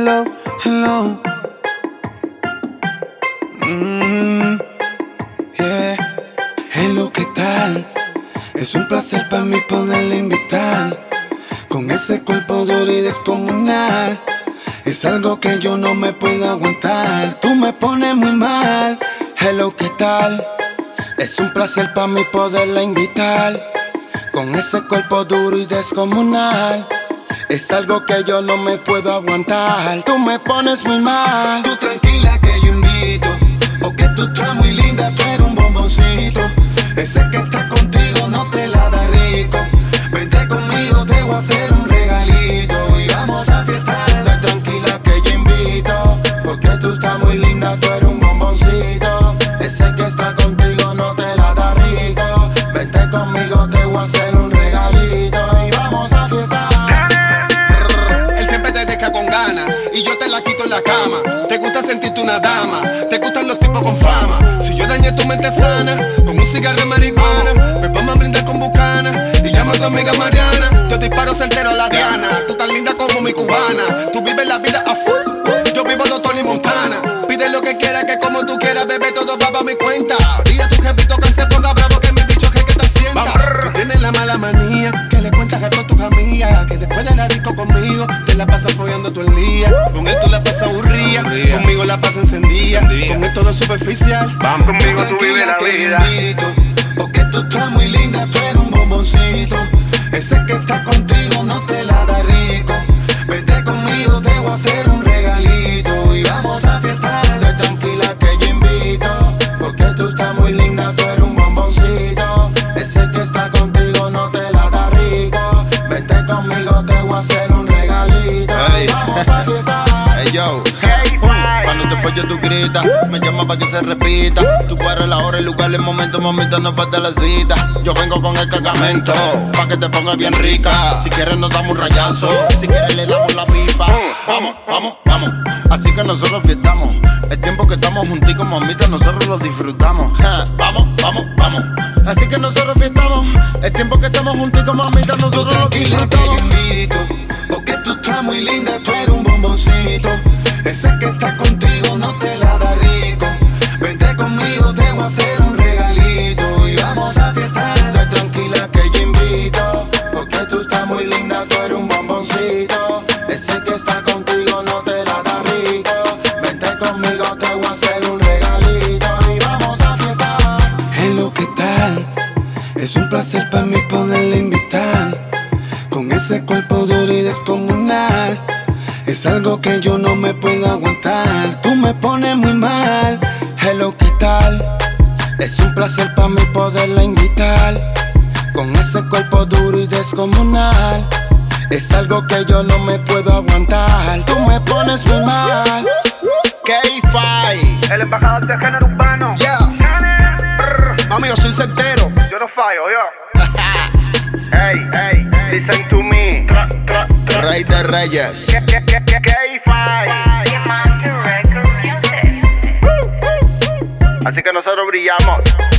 hello, hello. Yeah. Hello, ¿qué tal? Es un placer para mí poderle invitar. Con ese cuerpo duro y descomunal, es algo que yo no me puedo aguantar. Tú me pones muy mal. Hello, ¿qué tal? Es un placer para mí poderla invitar. Con ese cuerpo duro y descomunal, es algo que yo no me puedo aguantar. Tú me pones muy mal. Tú tranquila que yo invito, porque tú estás muy linda, tú eres un bomboncito. Ese que está contigo no te la da rico. Vente conmigo, te voy a hacer un regalito y vamos a fiestar. Tú tranquila que yo invito, porque tú estás muy linda, tú eres un bomboncito. Ese que está contigo no te la da rico. Vente conmigo, te voy a hacer un regalito y vamos a fiestar. Él siempre te deja con ganas y yo te la quito en la cama. Te gusta sentirte una dama, te gustan los tipos con fama. Si yo dañé tu mente sana con un cigarro de marihuana, pues vamos a brindar con bucana y llamo a tu amiga Mariana. Yo disparo certero a la Diana, tú tan linda como mi cubana. Tú vives la vida a full, yo vivo los Tony Montana. Pide lo que quieras, que como tú quieras, bebé, todo va pa' mi cuenta. Dile a tu jefito que se ponga bravo, que mi bicho es que te sienta. Tú tienes la mala manía, que le cuentas a todas tus amigas, que después de la disco conmigo, te la pasas follando todo el día. Con él tú la pasas aburrida, conmigo la pasas encendida. Con él todo es superficial. Vamos conmigo, tú vives la vida. Invito, porque tú estás muy linda, tú eres un bomboncito. Ese que está contigo no te la da rico. Vete conmigo, te voy a hacer un regalito y vamos a fiestar. Estoy tranquila que yo invito, porque tú estás muy linda, tú eres un bomboncito. Ese que está contigo no te la da rico. Vete conmigo, te voy a hacer un regalito y vamos a fiestar. Hey yo, cuando te folles tú gritas, me llamas pa' que se repita. Tú cuadras la hora, el lugar, el momento, mamita, no falta la cita. Yo vengo con el cargamento, pa' que te pongas bien rica. Si quieres nos damos un rayazo, si quieres le damos la pipa. Vamos, vamos, vamos, así que nosotros fiestamos. El tiempo que estamos junticos, mamita, nosotros lo disfrutamos. Vamos, vamos, vamos, así que nosotros fiestamos. El tiempo que estamos junticos, mamita, nosotros lo disfrutamos. Que yo invito, porque tú estás muy linda, tú eres un bomboncito. Ese que está contigo no te la da rico. Vente conmigo, te voy a hacer un regalito y vamos a fiestar. Estoy tranquila que yo invito, porque tú estás muy linda, tú eres un bomboncito. Ese que está contigo no te la da rico. Vente conmigo, te voy a hacer un regalito y vamos a fiestar. Hello, ¿qué tal? Es un placer para mí poderle invitar. Con ese cuerpo duro y descomunal, es algo que yo no me puedo aguantar. Tú me pones muy mal. Hello, ¿qué tal? Es un placer para mí poderla invitar. Con ese cuerpo duro y descomunal, es algo que yo no me puedo aguantar. Tú me pones muy mal. K-Fi, El embajador de género urbano. yeah. Mami, yo soy certero. Yo no fallo, yo. Hey, hey, listen to me. Rey de Reyes. K-Fi. Así que nosotros brillamos.